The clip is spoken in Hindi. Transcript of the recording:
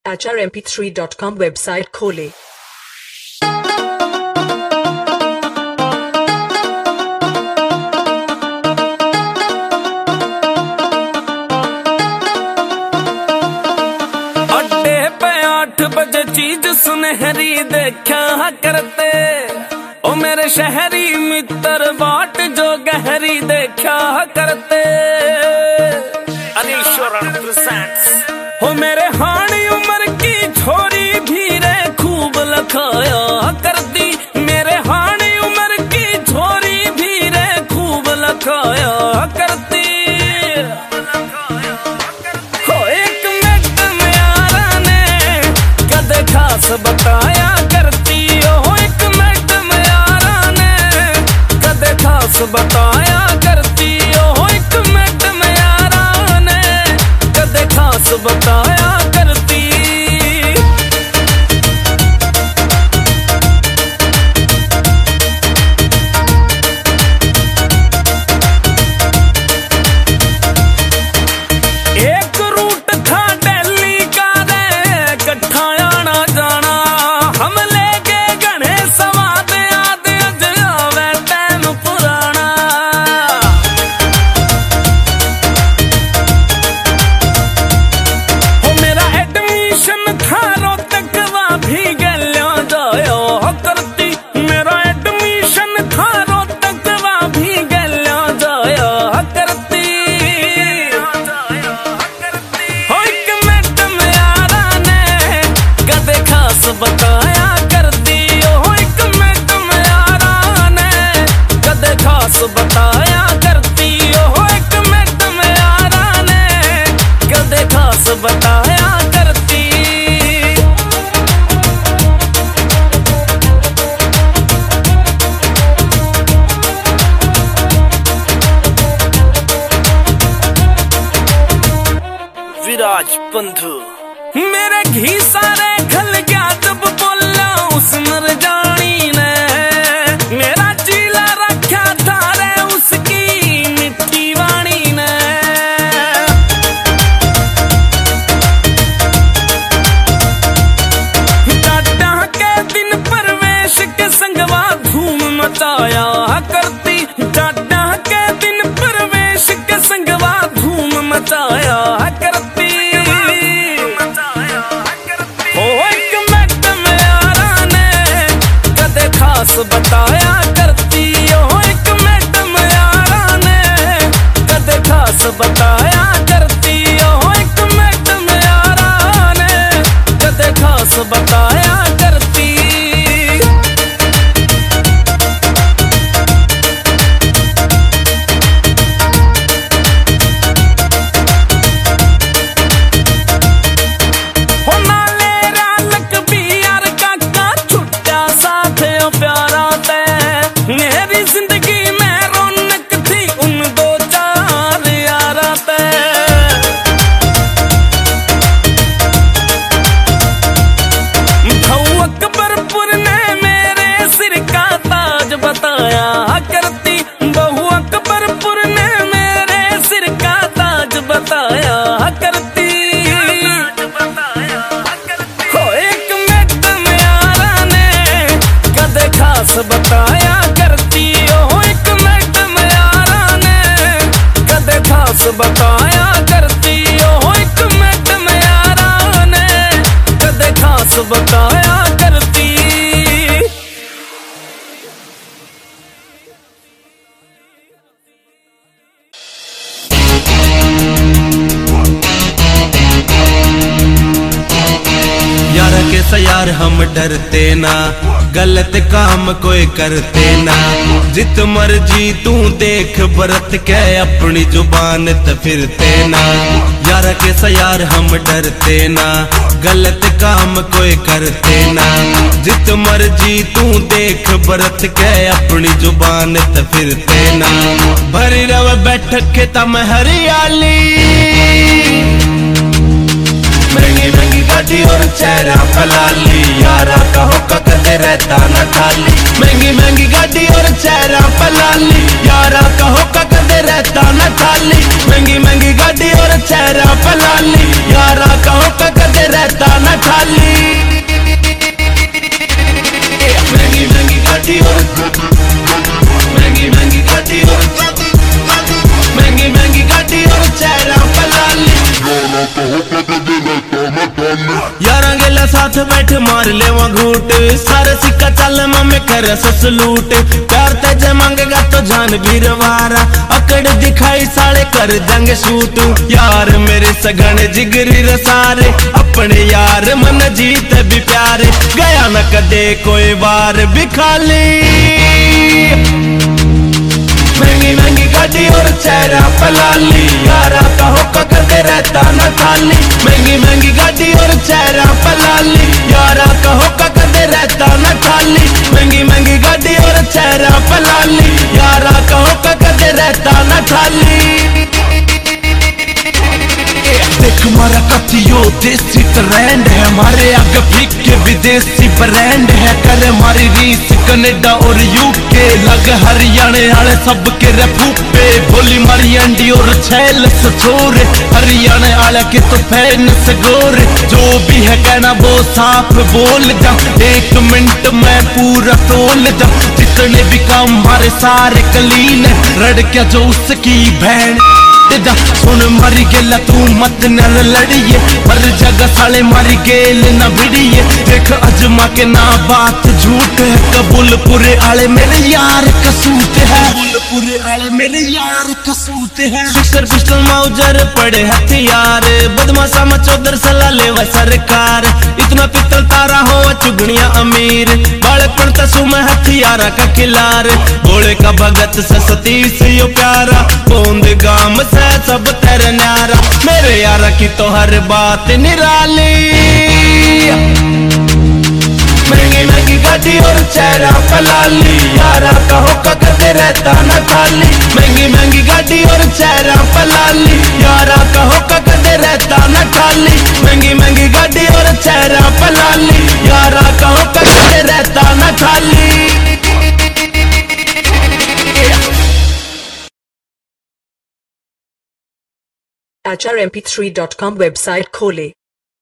acharmp3.com वेबसाइट खोलें। अड्डे पे 8 बजे चीज सुनहरी देखा करते, ओ मेरे शहरी मित्र बाट जो गहरी देखा करते। अनीश्वरन प्रेजेंट्स। हो मेरे हानी उम्र की छोरी भी रे खूब लखाया करती, मेरे हानी उम्र की छोरी भी रे खूब लखाया करती। हो एक मिनट में यारा ने कदे खास बताया करती, हो एक मिनट में यारा ने कदे खास बताया करती, हो एक मिनट में यारा ने कदे खास बताया करती। एक रूट था दिल्ली का रे कट्ठा आना जाना, हम ले गए गणे सवाद याद अज आवे टाइम पुराना। हो मेरा एडमिशन था रोहतक वहाँ भी गलियों जायो करती, मेरा एडमिशन था रोहतक वहाँ भी गलियों जायो करती। हो एक मिनट में यारा ने कदे खास बताया करती, हो एक मिनट में यारा ने कदे खास बताया करती, हो एक मिनट में यारा ने कदे खास बताया करती। विराज बंधु मेरे घी सारे खल गया जब बोला उस मर जानी ने, मेरा चीला रखा था रे उसकी मिट्टी वाणी ने। टाटा के दिन परवेश के संगवा धूम मचाया करती, टाटा के दिन परवेश के संगवा धूम मचाया करती। हो एक मिनट में यारा ने कदे खास बताया करती, हो एक मिनट में यारा ने कदे खास बताया करती, हो एक मिनट में यारा ने कदे खास बताया करती। हो नाले रालक भी यार काका छुट्टा साथ प्यारा ते, मेरी जिंदगी में रौनक थी उन 2-4 यारा ते। भाऊ अकबरपुर ने मेरे सिर का ताज बताया करती, बहू अकबरपुर ने मेरे सिर का ताज बताया करती। हो एक मिनट में यारा ने कदे खास बताया करती, हो एक मिनट में यारा ने कदे खास बताया करती, हो एक मिनट में यारा ने कदे खास बताया करती। यार कैसा यार हम डरते ना, गलत काम कोई करते ना, जित मर्जी तू देख बरत के अपनी जुबान त फिरते ना। यार कैसा यार हम डरते ना, गलत काम कोई करते ना, जित मर्जी तू देख बरत के अपनी जुबान त फिरते ना। भरी रव बैठक के तम हरियाली, महंगी महंगी गाड़ी और चेहरा पलाली, यारा कहो कक कदे रहता न खाली। महंगी महंगी गाड़ी और चेहरा पलाली, यारा कहो का कदे रहता न खाली। महंगी महंगी गाड़ी और चेहरा पलाली, यारा कहो का कदे रहता न खाली। महंगी महंगी गाड़ी और महंगी महंगी गाड़ी और महंगी महंगी गाड़ी और चेहरा पलाली, यारा गेला साथ बैठ मार लेवा घूट। सारे सिक्का चल मामे कर ससलूट। प्यार तेजे मांगेगा तो जान वीरवारा, अकड़ दिखाई साले कर जंग शूट। यार मेरे सगन जिगरी रसारे, अपने यार मन जीत भी प्यारे। गया न कदे कोई बार भी खाली। महंगी महंगी गाड़ी और चेहरा पलाली, यारा कहो का कदे रहता न खाली। महंगी महंगी गाड़ी और चेहरा पलाली, यारा कहो का कदे रहता न खाली। महंगी महंगी गाड़ी और चेहरा पलाली, यारा कहो का कदे रहता न खाली। देख मारा कथियो देसी ट्रेंड है, हमारे आगे फीके विदेशी ब्रांड है। करे मारी रीस कनेडा और यूके, लग हरियाणे वाले सबके रफूपे। बोली मारी अंडी और छैल सचोरे, हरियाणे वाले के तो फैन सगोरे। जो भी है कहना वो साफ बोल जा, 1 मिनट में पूरा तोल जा। जितने भी काम हमारे सारे कलीन है, रड़ क्या जो उसकी बहन जा। सुन मारी गेला तू मत न लड़िए, हर जगह साले मारी गेल न भिड़िए। देख अजमा के ना बात झूठ है, कबूलपुरे आले मेरे यार कसूत है। कबूलपुरे आले मेरे यार कसूत है। पिस्टल पिस्टल मौजर पड़े हथियार, बदमाशा में चौधर सलाह लेवा सरकार। इतना पित्तल तारा हो चुगनिया अमीर, बालकपन तसु में हथियारा का खिलार। भोले का भगत से सतीश यो प्यारा, बूंद गाम से सब तेरे न्यारा। मेरे यारा की तो हर बात निराली। महंगी महंगी गाड़ी और चेहरा पलाली, यारा कहो का कदे रहता न खाली। महंगी महंगी गाड़ी और चेहरा पलाली, यारा कहो का कदे रहता न खाली। महंगी महंगी गाड़ी और चेहरा पलाली, यारा कहो का कदे रहता न खाली। HRMP3.com वेबसाइट खोले।